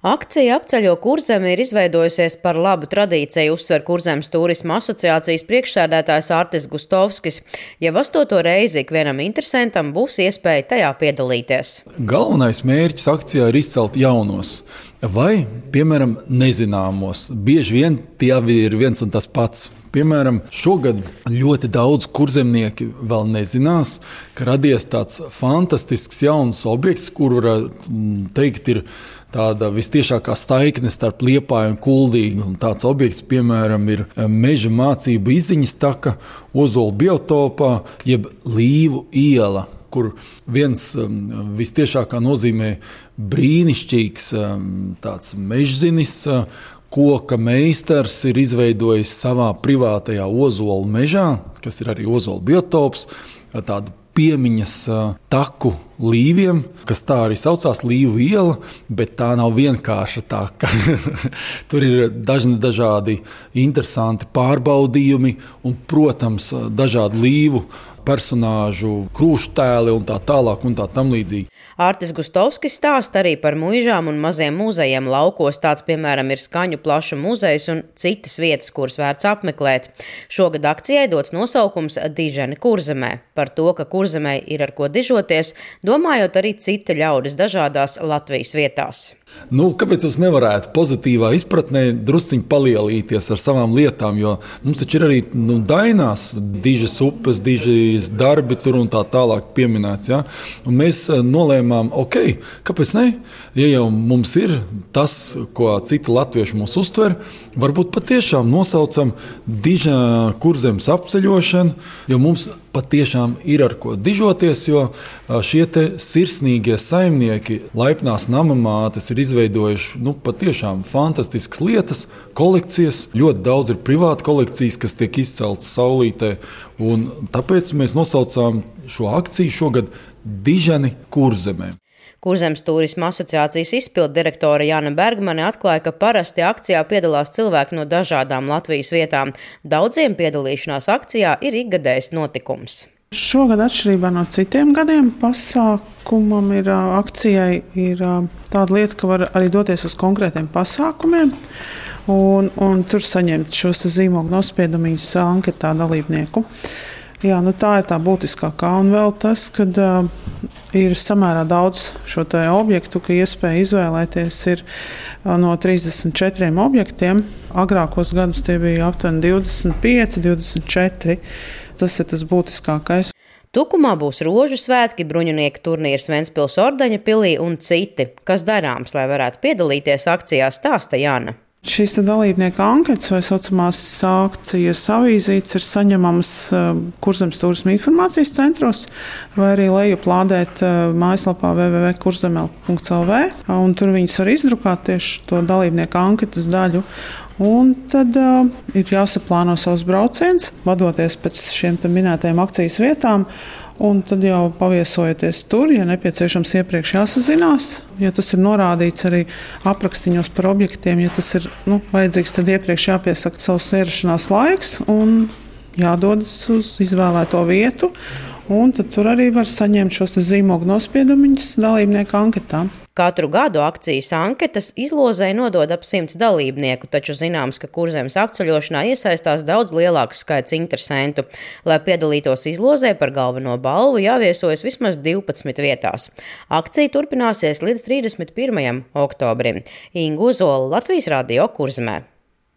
Akcija Apceļo Kurzemi ir izveidojusies par labu tradīciju, uzsver Kurzemes turisma asociācijas priekšsēdētājs Artis Gustovskis. Jau 8. reizi ikvienam interesantam būs iespēja tajā piedalīties. Galvenais mērķis akcijā ir izcelt jaunos vai, piemēram, nezināmos. Bieži vien tie ir viens un tas pats. Piemēram, šogad ļoti daudz kurzemnieki vēl nezinās, ka radies tāds fantastisks jauns objekts, kur varētu teikt ir tāda vistiešākā saikne starp Liepāju un Kuldīgu. Un tāds objekts, piemēram, ir meža mācību izziņas taka Ozola biotopā, jeb Līvu iela, kur viens vistiešākā nozīmē brīnišķīgs tāds mežzinis, koka meistars ir izveidojis savā privātajā Ozola mežā, kas ir arī Ozola biotops, tādu piemiņas taku līviem, kas tā arī saucās Līvu iela, bet tā nav vienkārša taka. Tur ir dažādi interesanti pārbaudījumi un, protams, dažādi līvu personāžu krūštēli un tā tālāk un tā tam līdzīgi. Artis Gustovskis stāsta arī par muižām un maziem muzejiem laukos. Tāds, piemēram, ir Skaņu plašu muzejs un citas vietas, kuras vērts apmeklēt. Šogad akcijai dots nosaukums Diženi Kurzemē. Par to, ka Kurzemē ir ar ko dižoties, domājot arī citi ļaudis dažādās Latvijas vietās. Kāpēc jūs nevarētu pozitīvā izpratnē drusciņi palielīties ar savām lietām, jo mums taču ir arī Dainās dižas upes, dižas darbi tur un tā tālāk pieminēts. Ja? Un mēs nolēmām, kāpēc ne? Ja jau mums ir tas, ko citi latvieši mūs uztver, varbūt patiešām nosaucam Diža Kurzemes apceļošanu, jo mums patiešām ir ar ko dižoties, jo šie te sirsnīgie saimnieki, laipnās namamātes ir izveidojuši patiešām fantastiskas lietas, kolekcijas. Ļoti daudz ir privāta kolekcijas, kas tiek izceltas saulītē, un tāpēc mēs nosaucām šo akciju šogad Diženi Kurzemē. Kurzemes turisma asociācijas izpilddirektore Jāna Bergmane atklāja, ka parasti akcijā piedalās cilvēki no dažādām Latvijas vietām. Daudziem piedalīšanās akcijā ir ikgadējs notikums. Šogad, atšķirībā no citiem gadiem, pasākumam akcijai ir tāda lieta, ka var arī doties uz konkrētiem pasākumiem un tur saņemt šos zīmogu nospiedumus anketā dalībnieku. Jā, tā ir tā būtiskākā. Un vēl tas, ka ir samērā daudz šo objektu, ka iespēja izvēlēties ir no 34 objektiem. Agrākos gadus tie bija aptuveni 25, 24. Tas ir tas būtiskākais. Tukumā būs rožu svētki, bruņinieku turnīrs Ventspils Ordeņa pilī un citi. Kas darāms, lai varētu piedalīties akcijā, stāsta Jāna. Šīs dalībnieku anketas vai saucamās akcijas avīzītes ir saņemamas Kurzemes turisma informācijas centros vai arī lejuplādēt mājaslapā www.kurzemel.lv. Tur viņas var izdrukāt tieši to dalībnieku anketas daļu. Un tad ir jāsaplāno savs brauciens, vadoties pēc šiem minētajiem akcijas vietām. Un tad jau paviesojoties tur, ja nepieciešams iepriekš jāsazinās, ja tas ir norādīts arī aprakstiņos par objektiem, ja tas ir vajadzīgs, tad iepriekš jāpiesaka savs ierašanās laiks un jādodas uz izvēlēto vietu. Un tad tur arī var saņemt šos zīmogu nospiedumus dalībnieku anketām. Katru gadu akcijas anketas izlozē nodod ap 100 dalībnieku, taču zināms, ka Kurzemes apceļošanā iesaistās daudz lielāks skaits interesentu. Lai piedalītos izlozē par galveno balvu, jāviesojas vismaz 12 vietās. Akcija turpināsies līdz 31. oktobrim. Inga Ozola, Latvijas Radio, Kurzemē.